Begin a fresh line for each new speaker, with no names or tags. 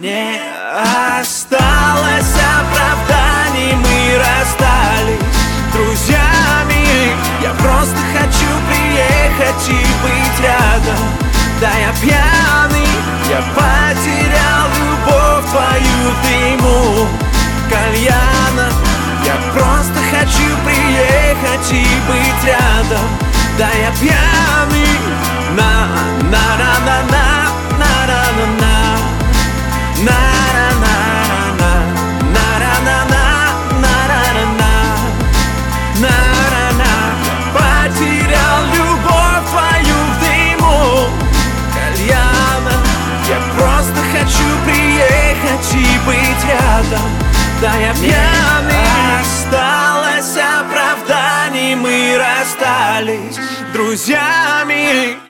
Не осталось оправданий, мы расстались друзьями. Я просто хочу приехать и быть рядом. Да, я пьяный, я потерял любовь твою в дыму кальяна. Я просто хочу приехать и быть рядом. Да, я пьяный, на-на-на-на-на, на-на-на-на, на-на-на-на, на-на-на-на, на-на-на-на, на-на-на. Потерял любовь твою в дыму кальяна. Я просто хочу приехать и быть рядом. Да, я пьяный. Осталось оправданий, мы расстались друзьями.